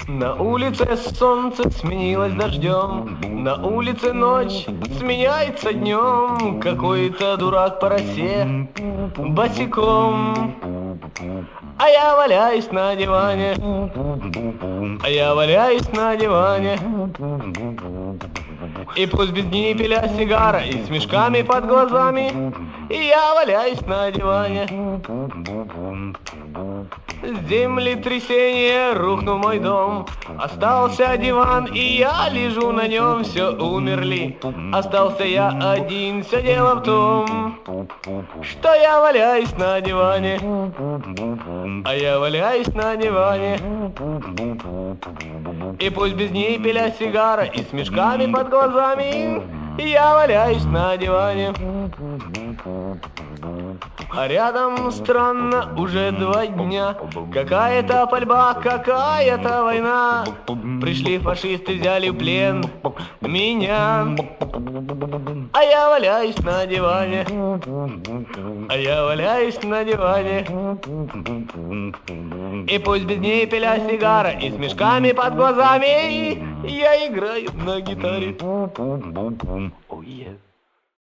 На улице солнце сменилось дождем, на улице ночь сменяется днем. Какой-то дурак по росе босиком, а я валяюсь на диване, а я валяюсь на диване. И пусть без ниппеля сигара и с мешками под глазами, и я валяюсь на диване. Землетрясение, рухнул мой дом, остался диван, и я лежу на нем. Все умерли, остался я один. Все дело в том, что я валяюсь на диване, а я валяюсь на диване. И пусть без ниппеля сигара и с мешками под глазами, и я валяюсь на диване. А рядом странно уже 2 дня, какая-то пальба, какая-то война. Пришли фашисты, взяли в плен меня, а я валяюсь на диване, а я валяюсь на диване. И пусть без ниппеля сигара и с мешками под глазами, я играю на гитаре. Oh, yeah.